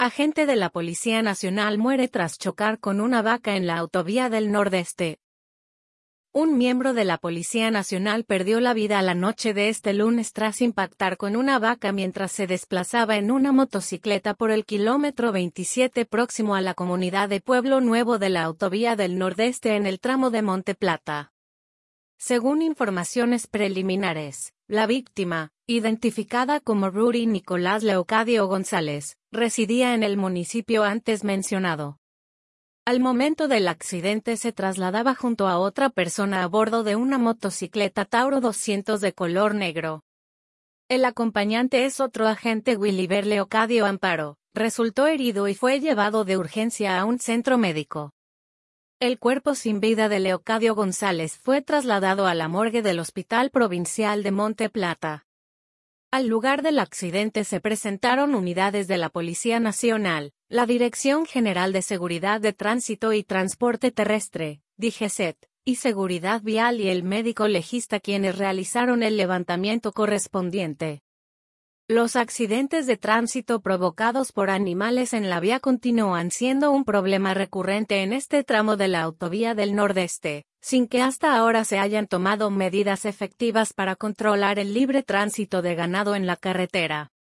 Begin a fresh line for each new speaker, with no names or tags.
Agente de la Policía Nacional muere tras chocar con una vaca en la autovía del Nordeste. Un miembro de la Policía Nacional perdió la vida la noche de este lunes tras impactar con una vaca mientras se desplazaba en una motocicleta por el kilómetro 27 próximo a la comunidad de Pueblo Nuevo de la autovía del Nordeste en el tramo de Monte Plata. Según informaciones preliminares, la víctima, identificada como Rudy Nicolás Leocadio González, residía en el municipio antes mencionado. Al momento del accidente se trasladaba junto a otra persona a bordo de una motocicleta Tauro 200 de color negro. El acompañante es otro agente Wiliber Leocadio Amparo, resultó herido y fue llevado de urgencia a un centro médico. El cuerpo sin vida de Leocadio González fue trasladado a la morgue del Hospital Provincial de Monte Plata. Al lugar del accidente se presentaron unidades de la Policía Nacional, la Dirección General de Seguridad de Tránsito y Transporte Terrestre, DGCET, y Seguridad Vial y el médico legista quienes realizaron el levantamiento correspondiente. Los accidentes de tránsito provocados por animales en la vía continúan siendo un problema recurrente en este tramo de la autovía del Nordeste, sin que hasta ahora se hayan tomado medidas efectivas para controlar el libre tránsito de ganado en la carretera.